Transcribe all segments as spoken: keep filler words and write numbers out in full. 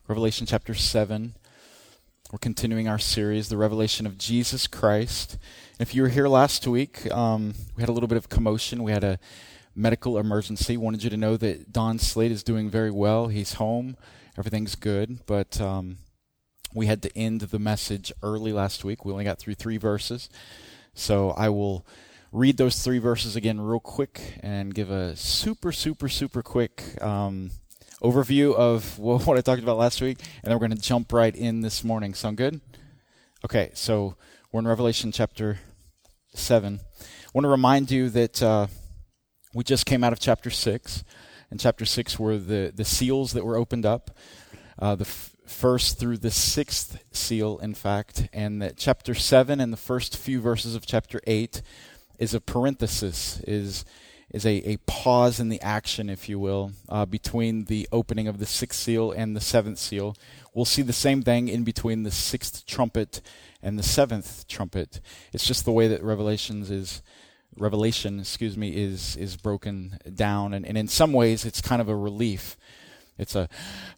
Revelation chapter seven. We're continuing our series, The Revelation of Jesus Christ. If you were here last week, um, we had a little bit of commotion. We had a medical emergency. Wanted you to know that Don Slade is doing very well. He's home. Everything's good. But um, we had to end the message early last week. We only got through three verses. So I will read those three verses again real quick and give a super, super, super quick um overview of what I talked about last week, and then we're going to jump right in this morning. Sound good? Okay, so we're in Revelation chapter seven. I want to remind you that uh, we just came out of chapter six, and chapter six were the, the seals that were opened up, uh, the f- first through the sixth seal, in fact, and that chapter seven and the first few verses of chapter eight is a parenthesis, is is a, a pause in the action, if you will, uh, between the opening of the sixth seal and the seventh seal. We'll see the same thing in between the sixth trumpet and the seventh trumpet. It's just the way that Revelations is, Revelation, excuse me, is is broken down, and, and in some ways it's kind of a relief. It's a,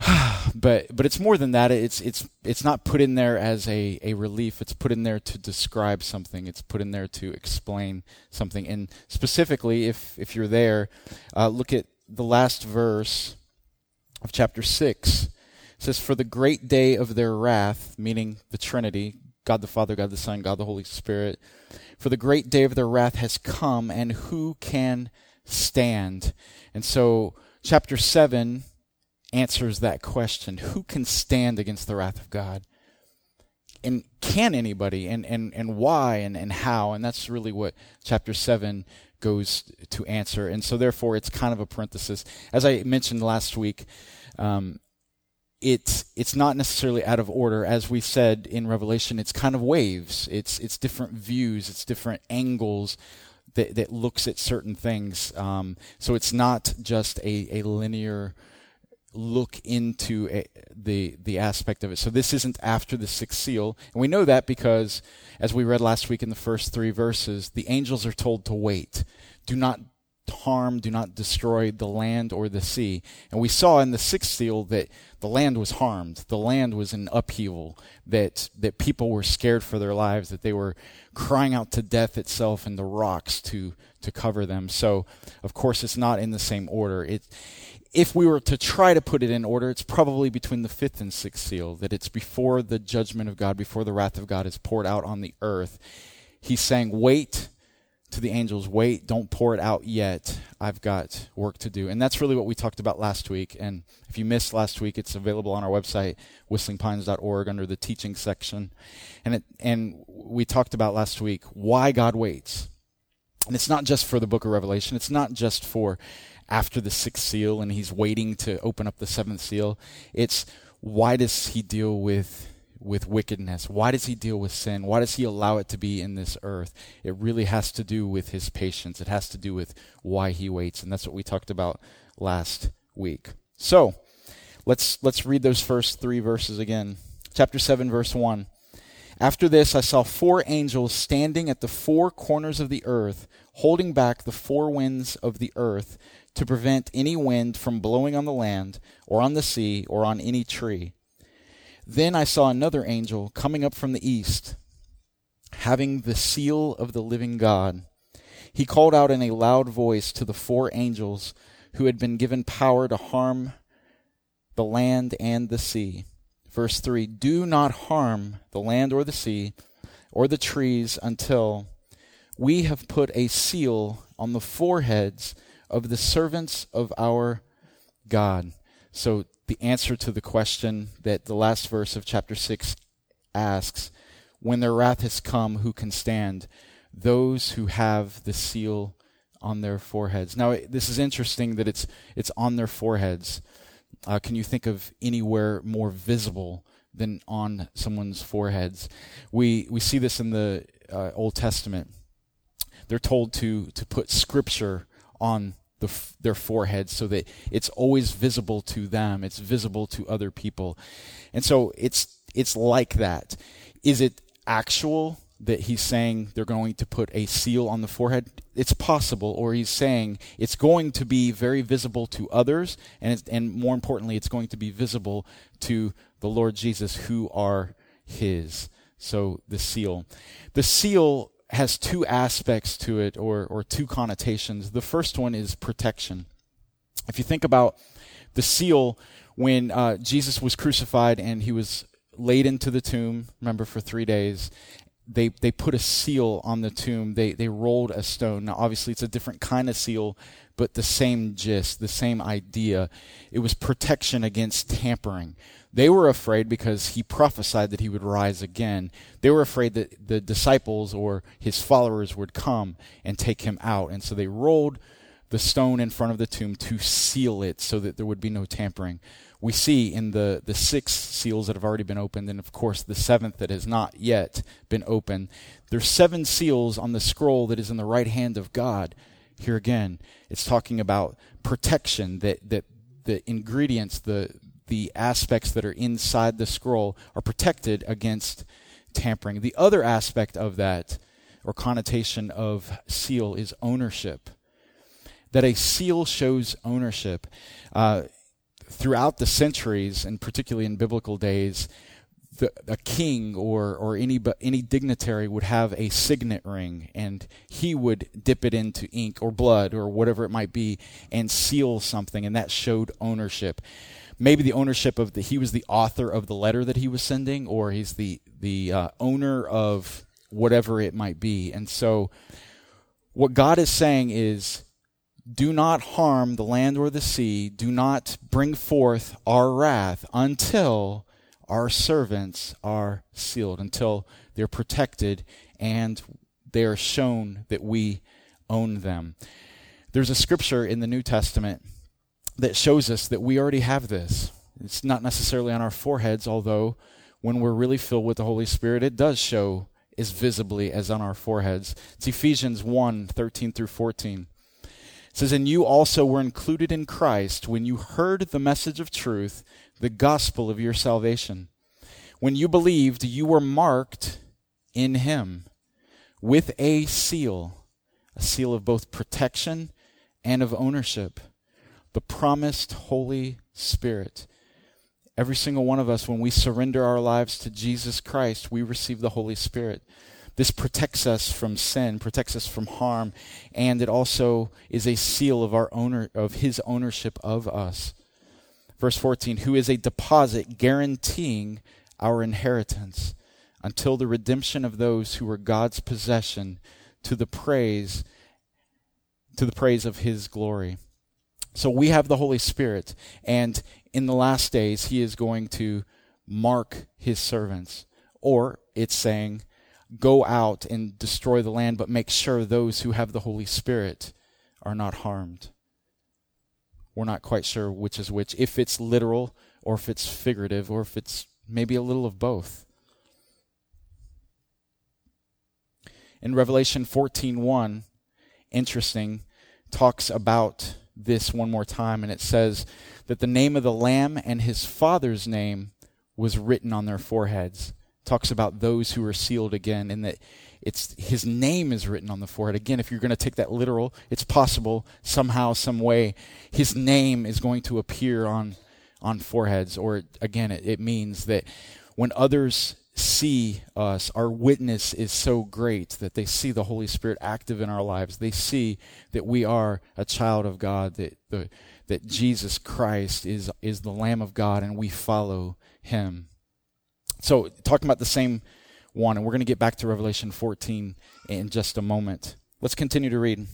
but but it's more than that. It's it's it's not put in there as a, a relief. It's put in there to describe something. It's put in there to explain something. And specifically, if if you're there, uh, look at the last verse of chapter six. It says, "For the great day of their wrath," meaning the Trinity, God the Father, God the Son, God the Holy Spirit. "For the great day of their wrath has come, and who can stand?" And so, chapter seven answers that question. Who can stand against the wrath of God? And can anybody? And and, and why? And, and how? And that's really what chapter seven goes to answer. And so therefore it's kind of a parenthesis. As I mentioned last week, um, it's it's not necessarily out of order. As we said in Revelation, it's kind of waves. It's it's different views. It's different angles that, that looks at certain things. Um, so it's not just a, a linear look into a, the the aspect of it. So this isn't after the sixth seal. And we know that because, as we read last week in the first three verses, the angels are told to wait. Do not harm, do not destroy the land or the sea. And we saw in the sixth seal that the land was harmed. The land was in upheaval, that that people were scared for their lives, that they were crying out to death itself and the rocks to, to cover them. So, of course, it's not in the same order. It If we were to try to put it in order, it's probably between the fifth and sixth seal, that it's before the judgment of God, before the wrath of God is poured out on the earth. He's saying, wait to the angels, wait, don't pour it out yet. I've got work to do. And that's really what we talked about last week. And if you missed last week, it's available on our website, whistling pines dot org, under the teaching section. And it, and we talked about last week why God waits. And it's not just for the book of Revelation. It's not just for after the sixth seal and he's waiting to open up the seventh seal. It's why does he deal with with wickedness? Why does he deal with sin? Why does he allow it to be in this earth? It really has to do with his patience. It has to do with why he waits. And that's what we talked about last week. So let's let's read those first three verses again. Chapter seven, verse one. "After this I saw four angels standing at the four corners of the earth, holding back the four winds of the earth, to prevent any wind from blowing on the land, or on the sea, or on any tree. Then I saw another angel coming up from the east, having the seal of the living God. He called out in a loud voice to the four angels who had been given power to harm the land and the sea." Verse three, "Do not harm the land or the sea, or the trees, until we have put a seal on the foreheads of the servants of our God." So the answer to the question that the last verse of chapter six asks, when their wrath has come, who can stand? Those who have the seal on their foreheads. Now, this is interesting that it's it's on their foreheads. Uh, can you think of anywhere more visible than on someone's foreheads? We we see this in the uh, Old Testament. They're told to to put scripture on the, their foreheads so that it's always visible to them. It's visible to other people. And so it's it's like that. Is it actual that he's saying they're going to put a seal on the forehead? It's possible, or he's saying it's going to be very visible to others, and it's, and more importantly, it's going to be visible to the Lord Jesus, who are his. So the seal. The seal has two aspects to it, or or two connotations. The first one is protection. If you think about the seal, when uh, Jesus was crucified and he was laid into the tomb, remember, for three days, they they put a seal on the tomb. They they rolled a stone. Now, obviously, it's a different kind of seal, but the same gist, the same idea. It was protection against tampering. They were afraid because he prophesied that he would rise again. They were afraid that the disciples or his followers would come and take him out. And so they rolled the stone in front of the tomb to seal it so that there would be no tampering. We see in the, the six seals that have already been opened, and of course the seventh that has not yet been opened, there's seven seals on the scroll that is in the right hand of God. Here again, it's talking about protection, that, that the ingredients, the the aspects that are inside the scroll are protected against tampering. The other aspect of that, or connotation of seal, is ownership. That a seal shows ownership. Uh, throughout the centuries, and particularly in biblical days, the, a king or or any any dignitary would have a signet ring, and he would dip it into ink or blood or whatever it might be and seal something, and that showed ownership. Maybe the ownership of the he was the author of the letter that he was sending, or he's the the uh, owner of whatever it might be. And so what God is saying is, do not harm the land or the sea, do not bring forth our wrath until our servants are sealed, until they're protected and they are shown that we own them. There's a scripture in the New Testament that shows us that we already have this. It's not necessarily on our foreheads, although when we're really filled with the Holy Spirit, it does show as visibly as on our foreheads. It's Ephesians one, thirteen through fourteen. It says, "And you also were included in Christ when you heard the message of truth, the gospel of your salvation. When you believed, you were marked in him with a seal, a seal of both protection and of ownership, the promised Holy Spirit." Every single one of us, when we surrender our lives to Jesus Christ, we receive the Holy Spirit. This protects us from sin, protects us from harm, and it also is a seal of our owner of his ownership of us. Verse fourteen, "Who is a deposit guaranteeing our inheritance until the redemption of those who were God's possession, to the praise to the praise of his glory." So we have the Holy Spirit, and in the last days he is going to mark his servants. Or it's saying, go out and destroy the land, but make sure those who have the Holy Spirit are not harmed. We're not quite sure which is which, if it's literal or if it's figurative or if it's maybe a little of both. In Revelation fourteen one, interesting, talks about this one more time, and it says that the name of the Lamb and his Father's name was written on their foreheads. Talks about those who are sealed again, and that it's his name is written on the forehead. Again, if you're going to take that literal, it's possible somehow, some way, his name is going to appear on on foreheads. Or again, it, it means that when others see us, our witness is so great that they see the Holy Spirit active in our lives. They see that we are a child of God, that the that Jesus Christ is is the Lamb of God, and we follow him. So, talking about the same one, and we're going to get back to Revelation fourteen in just a moment. Let's continue to read.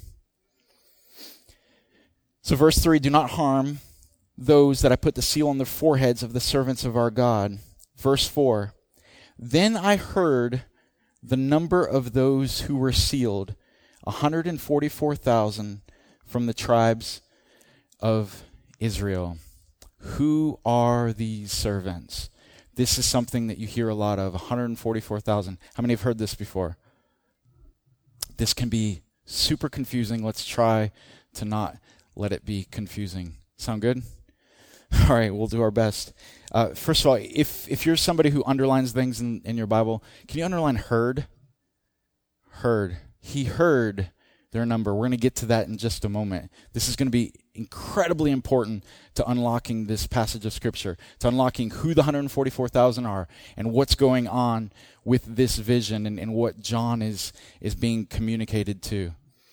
So, verse three, "Do not harm those that I put the seal on the foreheads of the servants of our God." Verse four, "Then I heard the number of those who were sealed, one hundred forty-four thousand from the tribes of Israel." Who are these servants? This is something that you hear a lot of, one hundred forty-four thousand. How many have heard this before? This can be super confusing. Let's try to not let it be confusing. Sound good? All right, we'll do our best. Uh, first of all, if if you're somebody who underlines things in, in your Bible, can you underline heard? heard. He heard their number. We're going to get to that in just a moment. This is going to be incredibly important to unlocking this passage of Scripture, to unlocking who the one hundred forty-four thousand are and what's going on with this vision and, and what John is, is being communicated to.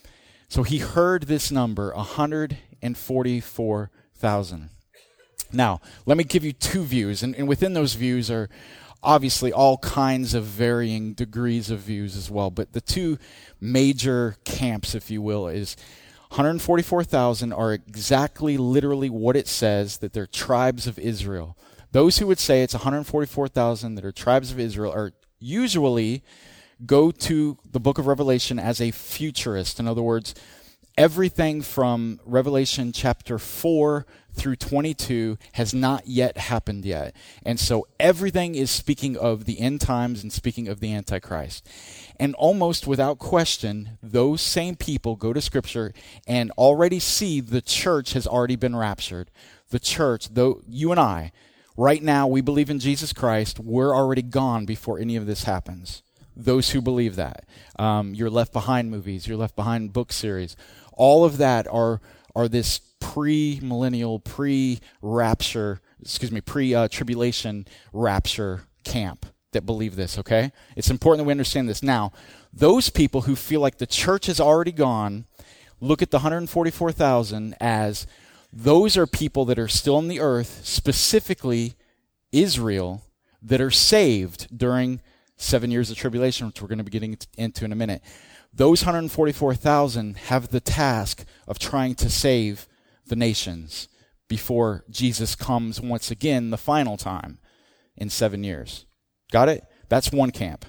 So he heard this number, one hundred forty-four thousand. Now, let me give you two views, and, and within those views are obviously all kinds of varying degrees of views as well. But the two major camps, if you will, is one hundred forty-four thousand are exactly literally what it says, that they're tribes of Israel. Those who would say it's one hundred forty-four thousand that are tribes of Israel are usually go to the book of Revelation as a futurist. In other words, everything from Revelation chapter four through twenty-two has not yet happened yet. And so everything is speaking of the end times and speaking of the Antichrist. And almost without question, those same people go to Scripture and already see the church has already been raptured. The church, though you and I, right now we believe in Jesus Christ, we're already gone before any of this happens. Those who believe that. Um, your Left Behind movies, your Left Behind book series, all of that are are this pre-millennial, pre-rapture, excuse me, pre-tribulation rapture camp that believe this, okay? It's important that we understand this. Now, those people who feel like the church is already gone look at the one hundred forty-four thousand as those are people that are still on the earth, specifically Israel, that are saved during seven years of tribulation, which we're going to be getting into in a minute. Those one hundred forty-four thousand have the task of trying to save the nations before Jesus comes once again the final time in seven years. Got it? That's one camp.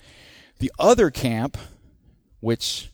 The other camp, which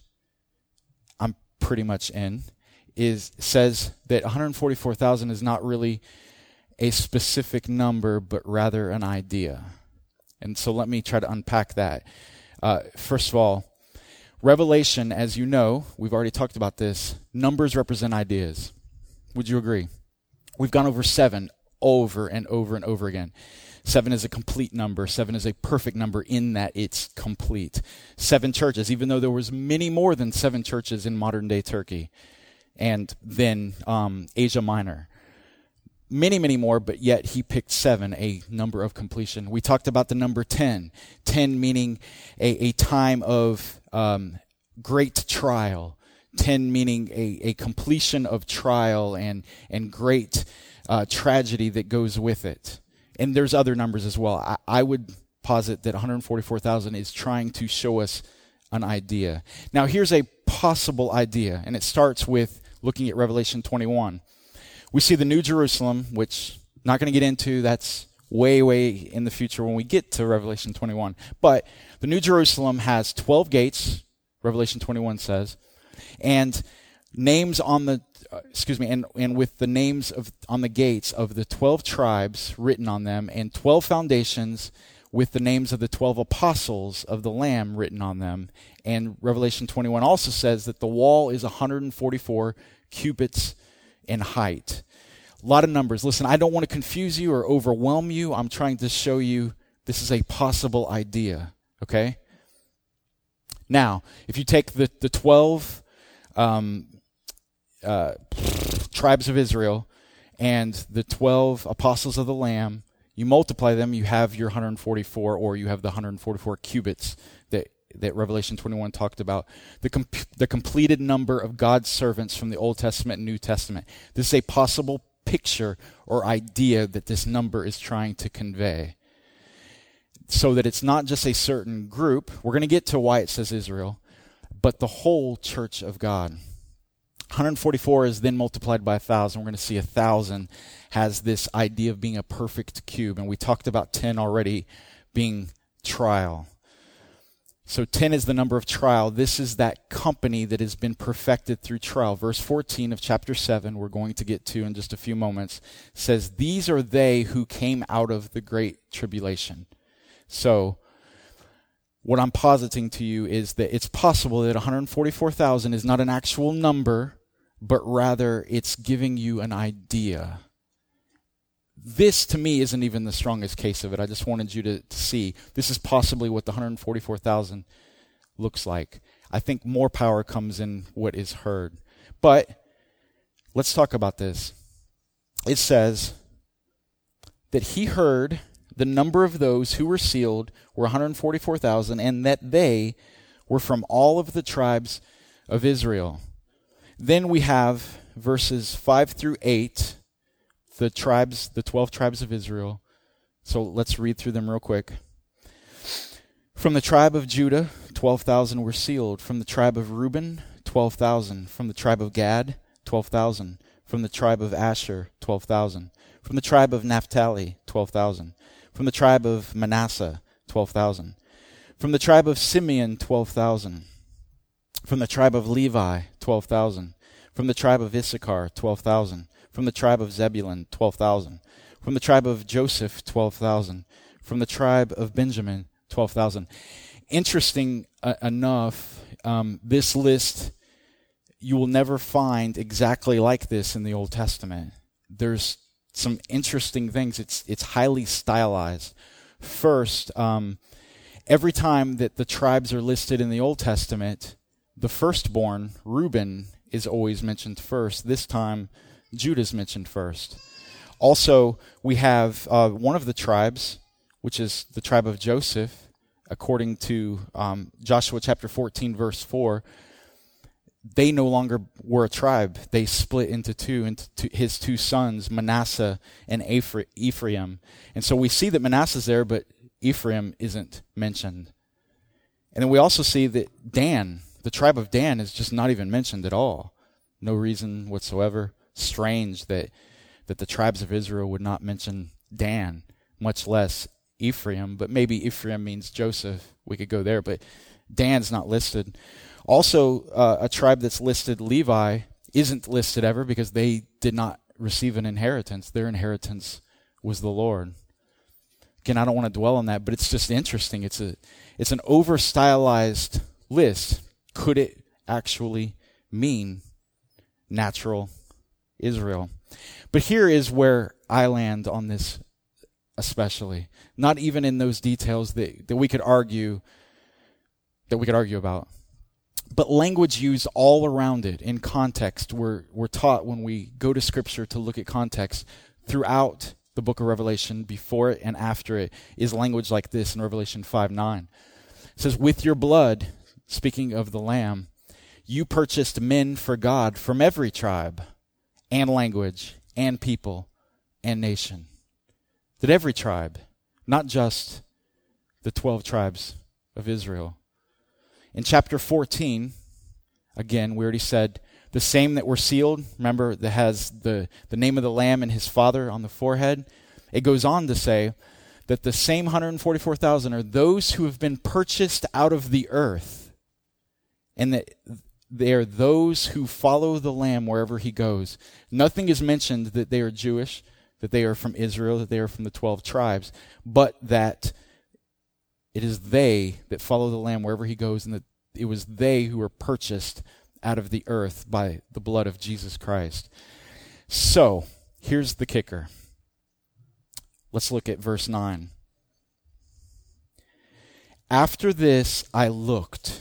I'm pretty much in, is says that one hundred forty-four thousand is not really a specific number, but rather an idea. And so let me try to unpack that. Uh, first of all, Revelation, as you know, we've already talked about this, numbers represent ideas. Would you agree? We've gone over seven over and over and over again. Seven is a complete number. Seven is a perfect number in that it's complete. Seven churches, even though there was many more than seven churches in modern-day Turkey and then um, Asia Minor. Many, many more, but yet he picked seven, a number of completion. We talked about the number ten. Ten meaning a, a time of um, great trial. Ten meaning a, a completion of trial and, and great uh, tragedy that goes with it. And there's other numbers as well. I, I would posit that one hundred forty-four thousand is trying to show us an idea. Now, here's a possible idea, and it starts with looking at Revelation twenty-one. We see the New Jerusalem, which I'm not going to get into. That's way, way in the future when we get to Revelation twenty-one. But the New Jerusalem has twelve gates, Revelation twenty-one says, and names on the, uh, excuse me, and, and with the names of on the gates of the twelve tribes written on them, and twelve foundations with the names of the twelve apostles of the Lamb written on them. And Revelation twenty-one also says that the wall is one hundred forty-four cubits in height. A lot of numbers. Listen, I don't want to confuse you or overwhelm you. I'm trying to show you this is a possible idea, okay? Now, if you take the, the twelve um, uh, tribes of Israel and the twelve apostles of the Lamb, you multiply them, you have your one hundred forty-four, or you have the one hundred forty-four cubits that that Revelation twenty-one talked about, the com- the completed number of God's servants from the Old Testament and New Testament. This is a possible picture or idea that this number is trying to convey. So that it's not just a certain group. We're going to get to why it says Israel, but the whole church of God. one hundred forty-four is then multiplied by one thousand. We're going to see one thousand has this idea of being a perfect cube. And we talked about ten already being trial. So ten is the number of trial. This is that company that has been perfected through trial. Verse fourteen of chapter seven, we're going to get to in just a few moments, says, these are they who came out of the great tribulation. So what I'm positing to you is that it's possible that one hundred forty-four thousand is not an actual number, but rather it's giving you an idea. This, to me, isn't even the strongest case of it. I just wanted you to, to see. This is possibly what the one hundred forty-four thousand looks like. I think more power comes in what is heard. But let's talk about this. It says that he heard the number of those who were sealed were one hundred forty-four thousand, and that they were from all of the tribes of Israel. Then we have verses five through eight, the tribes, the twelve tribes of Israel. So let's read through them real quick. From the tribe of Judah, twelve thousand were sealed. From the tribe of Reuben, twelve thousand. From the tribe of Gad, twelve thousand. From the tribe of Asher, twelve thousand. From the tribe of Naphtali, twelve thousand. From the tribe of Manasseh, twelve thousand. From the tribe of Simeon, twelve thousand. From the tribe of Levi, twelve thousand. From the tribe of Issachar, twelve thousand. From the tribe of Zebulun, twelve thousand. From the tribe of Joseph, twelve thousand. From the tribe of Benjamin, twelve thousand. Interesting uh, enough, um, this list, you will never find exactly like this in the Old Testament. There's some interesting things. It's it's highly stylized. First, um, every time that the tribes are listed in the Old Testament, the firstborn, Reuben, is always mentioned first. This time, Judah's mentioned first. Also, we have uh, one of the tribes, which is the tribe of Joseph, according to um, Joshua chapter fourteen, verse four. They no longer were a tribe. They split into two, into two, his two sons, Manasseh and Ephraim. And so we see that Manasseh's there, but Ephraim isn't mentioned. And then we also see that Dan, the tribe of Dan, is just not even mentioned at all. No reason whatsoever. Strange that that the tribes of Israel would not mention Dan, much less Ephraim. But maybe Ephraim means Joseph. We could go there, but Dan's not listed. Also, uh, a tribe that's listed, Levi, isn't listed ever because they did not receive an inheritance. Their inheritance was the Lord. Again, I don't want to dwell on that, but it's just interesting. It's a, it's an over-stylized list. Could it actually mean natural Israel? But here is where I land on this especially. Not even in those details that, that we could argue that we could argue about. But language used all around it in context. We're, we're taught when we go to Scripture to look at context throughout the book of Revelation, before it and after it, is language like this in Revelation five nine. It says, with your blood, speaking of the Lamb, you purchased men for God from every tribe and language and people and nation. That every tribe, not just the twelve tribes of Israel. In chapter fourteen, again, we already said, the same that were sealed, remember, that has the, the name of the Lamb and his Father on the forehead. It goes on to say that the same one hundred forty-four thousand are those who have been purchased out of the earth, and that they are those who follow the Lamb wherever he goes. Nothing is mentioned that they are Jewish, that they are from Israel, that they are from the twelve tribes, but that it is they that follow the Lamb wherever he goes, and that it was they who were purchased out of the earth by the blood of Jesus Christ. So, here's the kicker. Let's look at verse nine. After this I looked.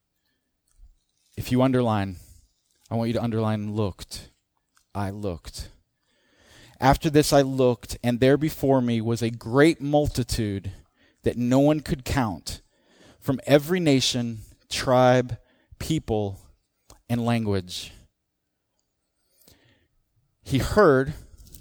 If you underline, I want you to underline looked. I looked. After this I looked, and there before me was a great multitude that no one could count, from every nation, tribe, people, and language. He heard,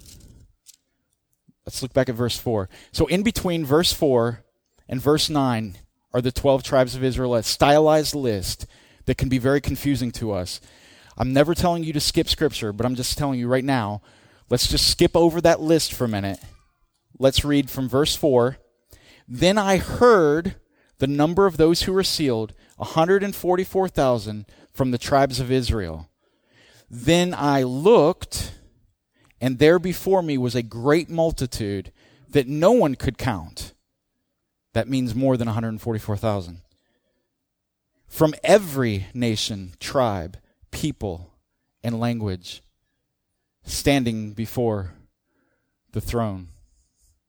let's look back at verse four. So in between verse four and verse nine are the twelve tribes of Israel, a stylized list that can be very confusing to us. I'm never telling you to skip Scripture, but I'm just telling you right now, let's just skip over that list for a minute. Let's read from verse four. Then I heard the number of those who were sealed, one hundred forty-four thousand from the tribes of Israel. Then I looked, and there before me was a great multitude that no one could count. That means more than one hundred forty-four thousand. From every nation, tribe, people, and language, standing before the throne.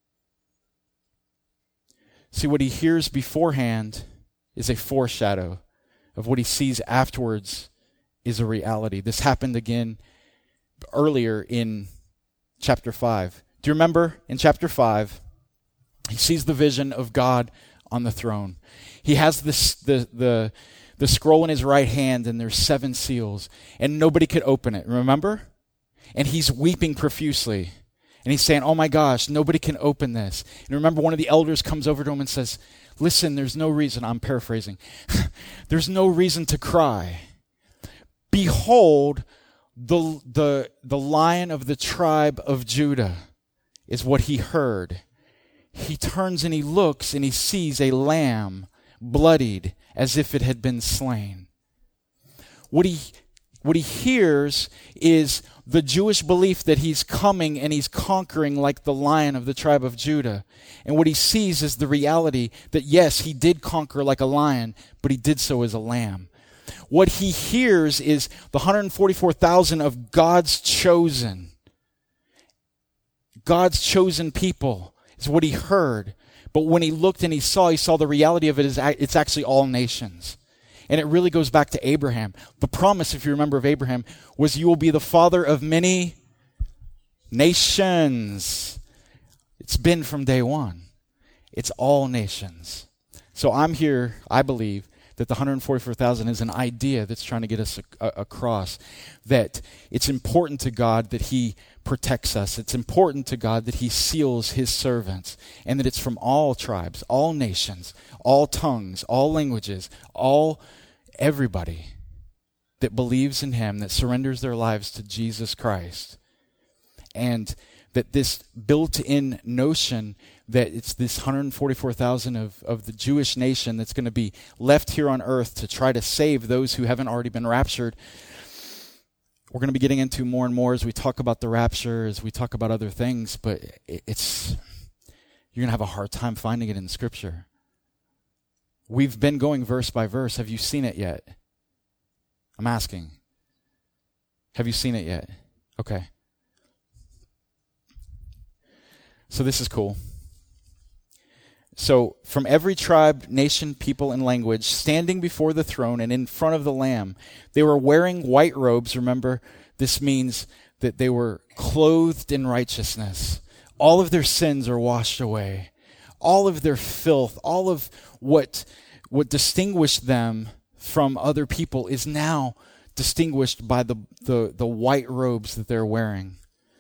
See, what he hears beforehand is a foreshadow of what he sees afterwards is a reality. This happened again earlier in chapter five. Do you remember in chapter five, he sees the vision of God on the throne. He has this the the the scroll in his right hand, and there's seven seals, and nobody could open it. Remember? And he's weeping profusely. And he's saying, oh my gosh, nobody can open this. And remember, one of the elders comes over to him and says, listen, there's no reason, I'm paraphrasing, there's no reason to cry. Behold, the, the, the Lion of the tribe of Judah is what he heard. He turns and he looks and he sees a lamb bloodied as if it had been slain. What he, what he hears is the Jewish belief that he's coming and he's conquering like the Lion of the tribe of Judah. And what he sees is the reality that yes, he did conquer like a lion, but he did so as a lamb. What he hears is the one hundred forty-four thousand of God's chosen. God's chosen people is what he heard. But when he looked and he saw, he saw the reality of it is it's actually all nations. And it really goes back to Abraham. The promise, if you remember, of Abraham was you will be the father of many nations. It's been from day one. It's all nations. So I'm here, I believe, that the one hundred forty-four thousand is an idea that's trying to get us a, a, across. That it's important to God that he protects us. It's important to God that he seals his servants. And that it's from all tribes, all nations, all tongues, all languages, all everybody that believes in him, that surrenders their lives to Jesus Christ. And that this built-in notion that it's this one hundred forty-four thousand of, of the Jewish nation that's going to be left here on earth to try to save those who haven't already been raptured. We're going to be getting into more and more as we talk about the rapture, as we talk about other things, but it's, you're going to have a hard time finding it in Scripture. We've been going verse by verse. Have you seen it yet? I'm asking. Have you seen it yet? Okay. So this is cool. So from every tribe, nation, people, and language, standing before the throne and in front of the Lamb, they were wearing white robes. Remember, this means that they were clothed in righteousness. All of their sins are washed away. All of their filth, all of what, what distinguished them from other people is now distinguished by the, the, the white robes that they're wearing.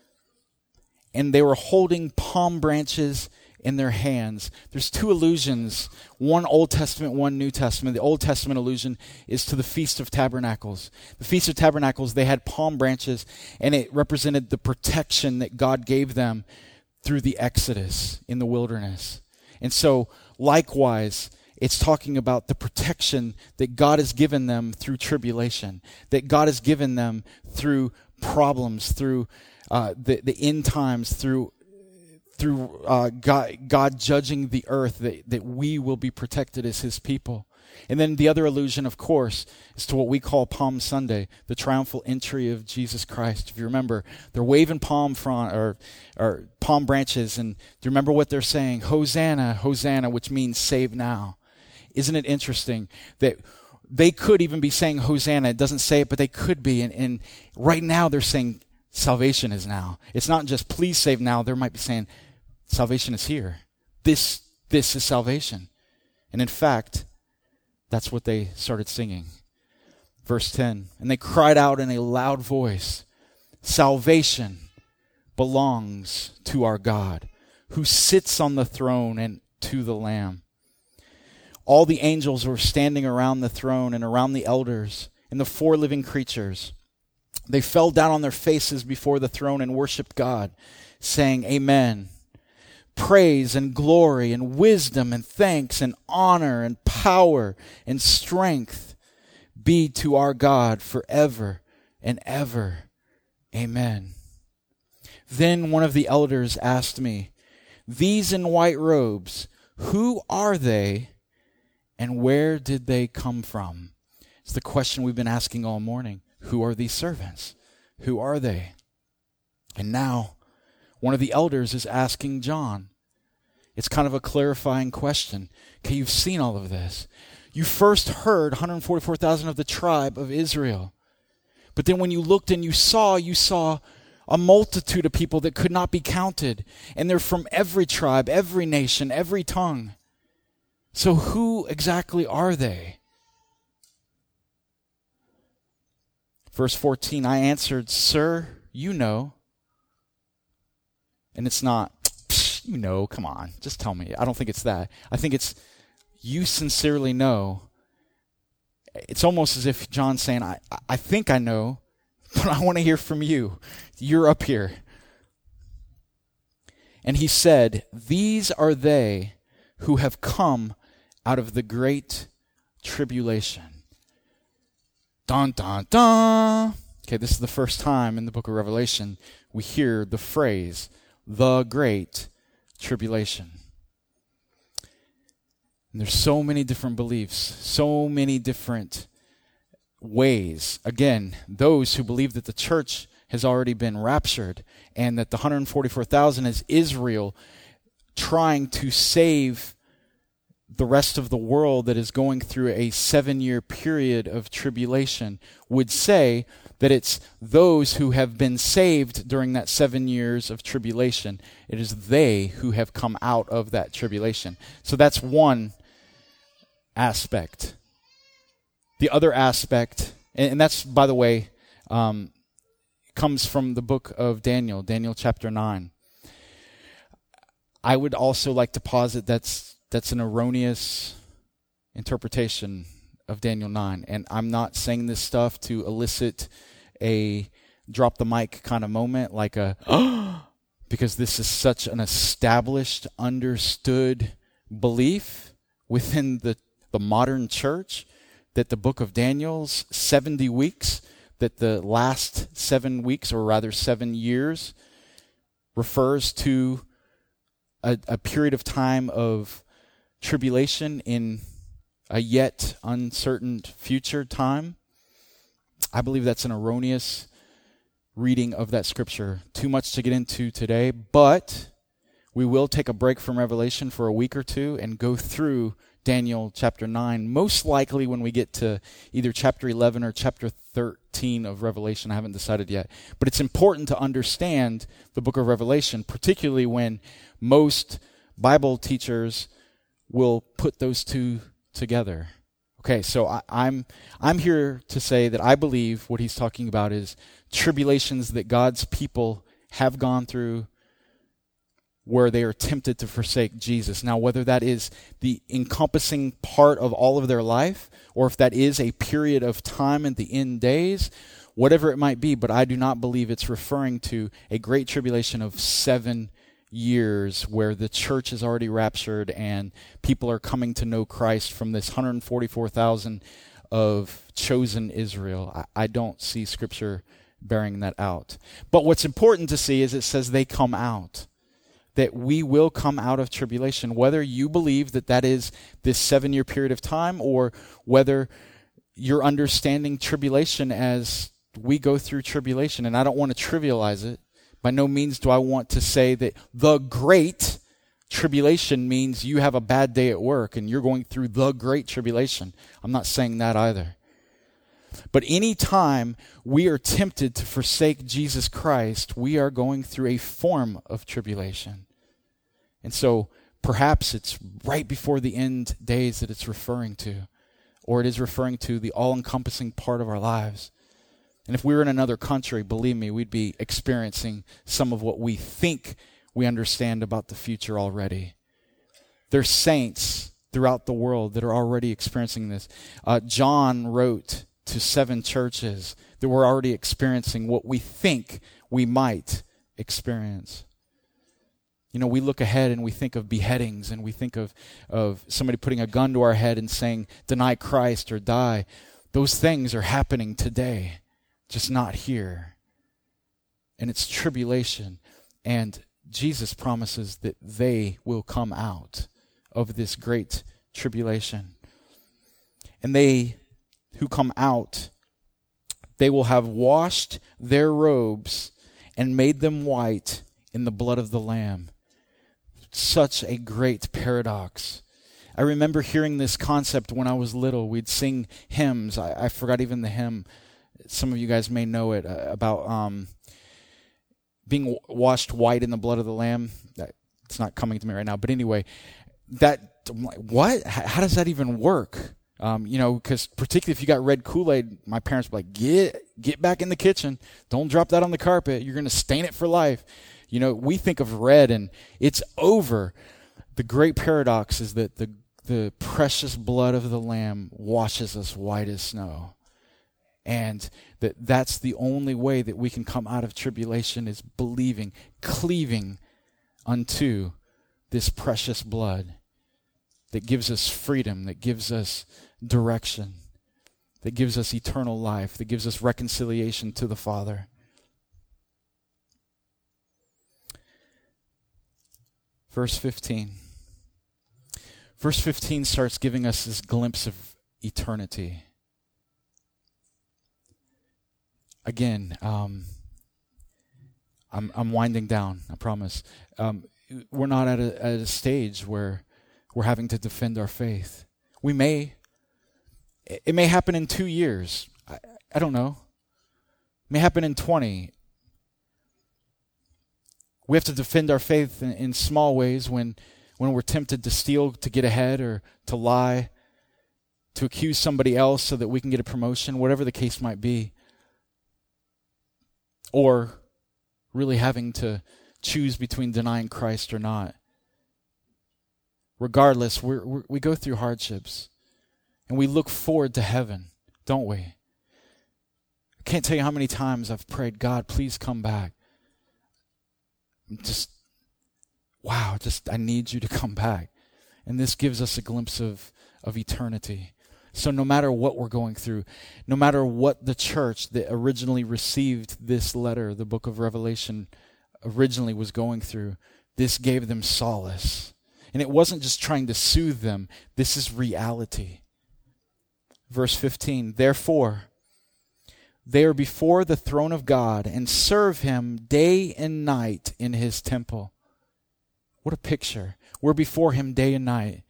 And they were holding palm branches in their hands. There's two allusions, one Old Testament, one New Testament. The Old Testament allusion is to the Feast of Tabernacles. The Feast of Tabernacles, they had palm branches, and it represented the protection that God gave them through the Exodus in the wilderness. And so, likewise, it's talking about the protection that God has given them through tribulation, that God has given them through problems, through uh, the, the end times, through through uh, God, God judging the earth, that, that we will be protected as his people. And then the other allusion, of course, is to what we call Palm Sunday, the triumphal entry of Jesus Christ. If you remember, they're waving palm front or, or palm branches, and do you remember what they're saying? Hosanna, Hosanna, which means save now. Isn't it interesting that they could even be saying Hosanna? It doesn't say it, but they could be. And, and right now they're saying salvation is now. It's not just please save now. They might be saying salvation is here. This, this is salvation. And in fact, that's what they started singing. Verse ten, and they cried out in a loud voice, salvation belongs to our God, who sits on the throne, and to the Lamb. All the angels were standing around the throne and around the elders and the four living creatures. They fell down on their faces before the throne and worshiped God, saying, Amen. Praise and glory and wisdom and thanks and honor and power and strength be to our God forever and ever. Amen. Then one of the elders asked me, these in white robes, who are they and where did they come from? It's the question we've been asking all morning. Who are these servants? Who are they? And now one of the elders is asking John, It's kind of a clarifying question. Okay, you've seen all of this. You first heard one hundred forty-four thousand of the tribe of Israel. But then when you looked and you saw, you saw a multitude of people that could not be counted. And they're from every tribe, every nation, every tongue. So who exactly are they? Verse fourteen, I answered, Sir, you know. And it's not, you know, come on, just tell me. I don't think it's that. I think it's, you sincerely know. It's almost as if John's saying, I, I think I know, but I want to hear from you. You're up here. And he said, these are they who have come out of the great tribulation. Dun, dun, dun. Okay, this is the first time in the book of Revelation we hear the phrase, the great tribulation. And there's so many different beliefs, so many different ways. Again, those who believe that the church has already been raptured and that the one hundred forty-four thousand is Israel trying to save the rest of the world that is going through a seven-year period of tribulation, would say that it's those who have been saved during that seven years of tribulation. It is they who have come out of that tribulation. So that's one aspect. The other aspect, and, and that's, by the way, um, comes from the book of Daniel, Daniel chapter nine. I would also like to posit that's that's an erroneous interpretation of Daniel nine. And I'm not saying this stuff to elicit a drop the mic kind of moment, like a, oh, because this is such an established, understood belief within the, the modern church that the book of Daniel's seventy weeks, that the last seven weeks, or rather seven years, refers to a, a period of time of tribulation in a yet uncertain future time. I believe that's an erroneous reading of that scripture. Too much to get into today, but we will take a break from Revelation for a week or two and go through Daniel chapter nine, most likely when we get to either chapter eleven or chapter thirteen of Revelation. I haven't decided yet. But it's important to understand the book of Revelation, particularly when most Bible teachers will put those two together. Okay, so I, I'm I'm here to say that I believe what he's talking about is tribulations that God's people have gone through where they are tempted to forsake Jesus. Now, whether that is the encompassing part of all of their life, or if that is a period of time in the end days, whatever it might be, but I do not believe it's referring to a great tribulation of seven years where the church is already raptured and people are coming to know Christ from this one hundred forty-four thousand of chosen Israel. I, I don't see Scripture bearing that out. But what's important to see is it says they come out, that we will come out of tribulation, whether you believe that that is this seven-year period of time, or whether you're understanding tribulation as we go through tribulation. And I don't want to trivialize it. By no means do I want to say that the great tribulation means you have a bad day at work and you're going through the great tribulation. I'm not saying that either. But any time we are tempted to forsake Jesus Christ, we are going through a form of tribulation. And so perhaps it's right before the end days that it's referring to, or it is referring to the all-encompassing part of our lives. And if we were in another country, believe me, we'd be experiencing some of what we think we understand about the future already. There's saints throughout the world that are already experiencing this. Uh, John wrote to seven churches that were already experiencing what we think we might experience. You know, we look ahead and we think of beheadings, and we think of, of somebody putting a gun to our head and saying, deny Christ or die. Those things are happening today, just not here. And it's tribulation. And Jesus promises that they will come out of this great tribulation. And they who come out, they will have washed their robes and made them white in the blood of the Lamb. such a great paradox. I remember hearing this concept when I was little. We'd sing hymns. I, I forgot even the hymn. Some of you guys may know it, uh, about um, being w- washed white in the blood of the Lamb. That, it's not coming to me right now. But anyway, that, I'm like, what? H- how does that even work? Um, you know, because particularly if you got red Kool-Aid, my parents were like, get, get back in the kitchen. Don't drop that on the carpet. You're going to stain it for life. You know, we think of red and it's over. The great paradox is that the The precious blood of the Lamb washes us white as snow. And that that's the only way that we can come out of tribulation is believing, cleaving unto this precious blood that gives us freedom, that gives us direction, that gives us eternal life, that gives us reconciliation to the Father. Verse fifteen. Verse fifteen starts giving us this glimpse of eternity. Again, um, I'm I'm winding down, I promise. Um, we're not at a, at a stage where we're having to defend our faith. We may. It may happen in two years. I, I don't know. It may happen in twenty. We have to defend our faith in, in small ways when when we're tempted to steal to get ahead or to lie, to accuse somebody else so that we can get a promotion, whatever the case might be. Or really having to choose between denying Christ or not. Regardless, we're, we're, we go through hardships and we look forward to heaven, don't we? I can't tell you how many times I've prayed, God, please come back. Just Wow, just I need you to come back. And this gives us a glimpse of, of eternity. So no matter what we're going through, no matter what the church that originally received this letter, the book of Revelation, originally was going through, this gave them solace. And it wasn't just trying to soothe them. This is reality. Verse fifteen, therefore, they are before the throne of God and serve him day and night in his temple. What a picture. We're before him day and night.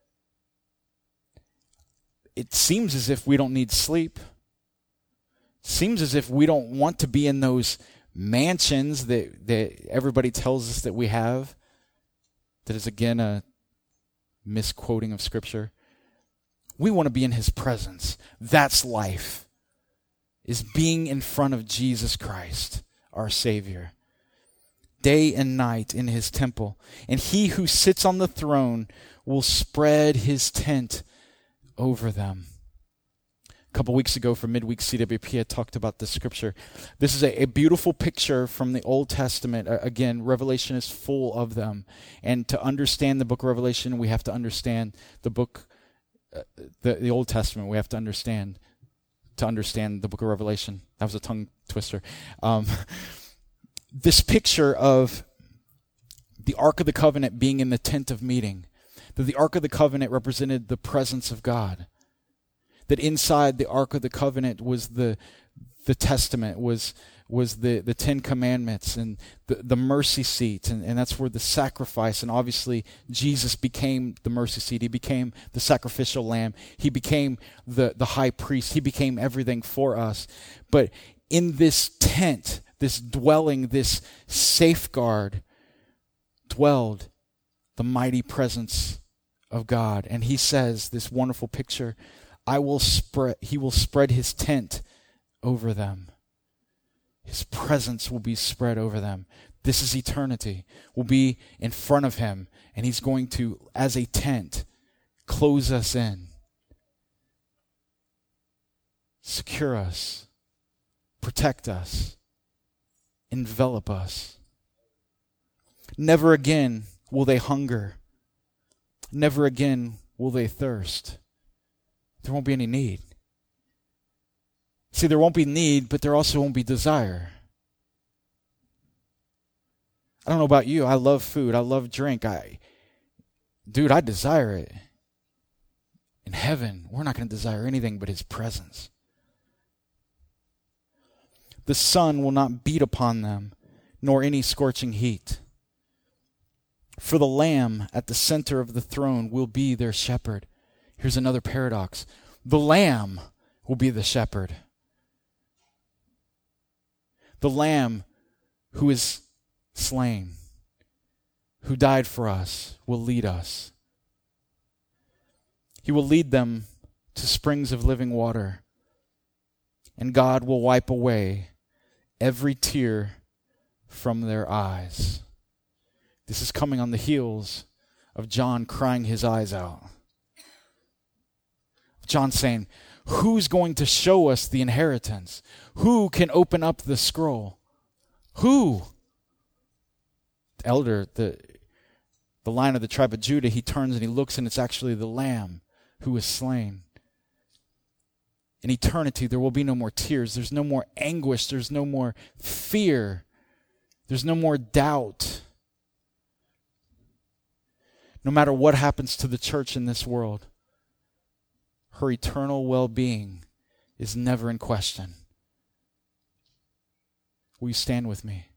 It seems as if we don't need sleep. It seems as if we don't want to be in those mansions that, that everybody tells us that we have. That is again a misquoting of Scripture. We want to be in his presence. That's life. Is being in front of Jesus Christ, our Savior. Day and night in his temple. And he who sits on the throne will spread his tent over them. A couple weeks ago for Midweek C W P, I talked about this scripture. This is a, a beautiful picture from the Old Testament. Uh, again, Revelation is full of them. And to understand the book of Revelation, we have to understand the book, uh, the, the Old Testament. We have to understand, to understand the book of Revelation. That was a tongue twister. Um This picture of the Ark of the Covenant being in the tent of meeting, that the Ark of the Covenant represented the presence of God, that inside the Ark of the Covenant was the the Testament, was was the, the Ten Commandments and the, the mercy seat, and, and that's where the sacrifice, and obviously Jesus became the mercy seat. He became the sacrificial lamb. He became the, the high priest. He became everything for us. But in this tent, this dwelling, this safeguard, dwelled the mighty presence of God. And he says, this wonderful picture, I will spread, he will spread his tent over them. His presence will be spread over them. This is eternity. We'll be in front of him, and he's going to, as a tent, close us in, secure us, protect us, envelop us. Never again will they hunger. Never again will they thirst. There won't be any need. See, there won't be need, but there also won't be desire. I don't know about you. I love food. I love drink. I, dude, I desire it. In heaven, we're not going to desire anything but his presence. The sun will not beat upon them, nor any scorching heat. For the Lamb at the center of the throne will be their shepherd. Here's another paradox. The Lamb will be the shepherd. The Lamb who is slain, who died for us, will lead us. He will lead them to springs of living water, and God will wipe away every tear from their eyes. This is coming on the heels of John crying his eyes out. John saying, who's going to show us the inheritance? Who can open up the scroll? Who? The elder, the, the Lion of the tribe of Judah, he turns and he looks, and it's actually the Lamb who was slain. In eternity, there will be no more tears. There's no more anguish. There's no more fear. There's no more doubt. No matter what happens to the church in this world, her eternal well-being is never in question. Will you stand with me?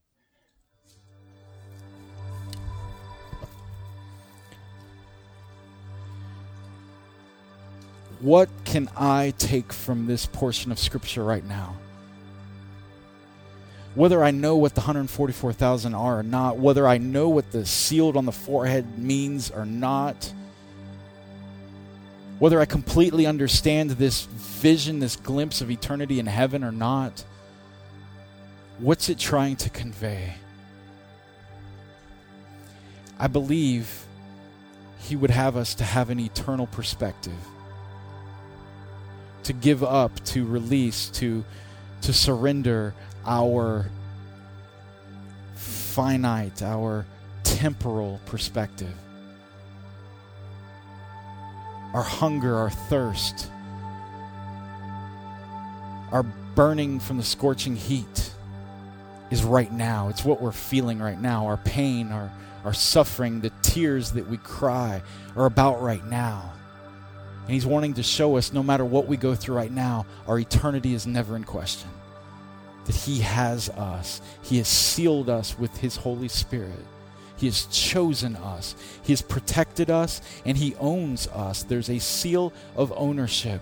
What can I take from this portion of Scripture right now? Whether I know what the one hundred forty-four thousand are or not, whether I know what the sealed on the forehead means or not, whether I completely understand this vision, this glimpse of eternity in heaven or not, what's it trying to convey? I believe he would have us to have an eternal perspective, to give up, to release, to, to surrender our finite, our temporal perspective, our hunger, our thirst, our burning from the scorching heat is right now. It's what we're feeling right now. Our pain, our, our suffering, the tears that we cry are about right now. And he's wanting to show us, no matter what we go through right now, our eternity is never in question. That he has us. He has sealed us with his Holy Spirit. He has chosen us. He has protected us, and he owns us. There's a seal of ownership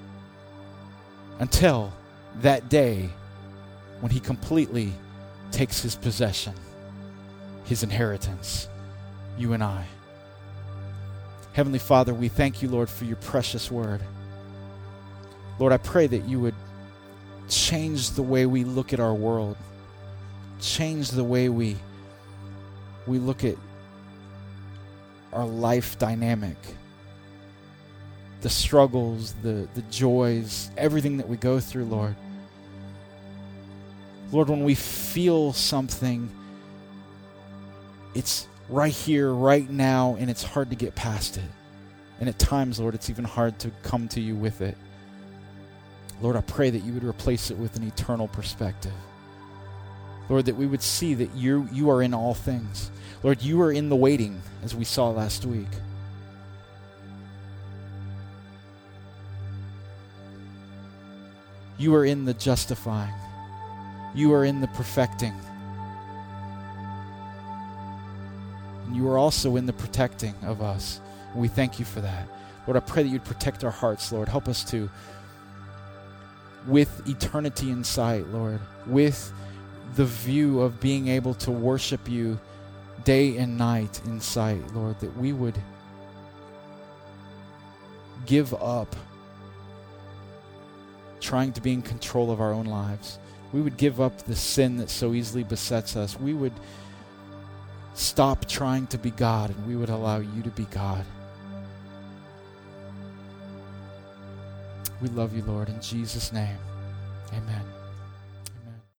until that day when he completely takes his possession, his inheritance, you and I. Heavenly Father, we thank you, Lord, for your precious word. Lord, I pray that you would change the way we look at our world. Change the way we we look at our life dynamic. The struggles, the, the joys, everything that we go through, Lord. Lord, when we feel something, it's right here, right now, and it's hard to get past it. And at times, Lord, it's even hard to come to you with it. Lord, I pray that you would replace it with an eternal perspective. Lord, that we would see that you you are in all things. Lord, you are in the waiting, as we saw last week. You are in the justifying. You are in the perfecting. And you are also in the protecting of us. And we thank you for that. Lord, I pray that you'd protect our hearts, Lord. Help us to, with eternity in sight, Lord, with the view of being able to worship you day and night in sight, Lord, that we would give up trying to be in control of our own lives. We would give up the sin that so easily besets us. We would stop trying to be God, and we would allow you to be God. We love you, Lord, in Jesus' name. Amen.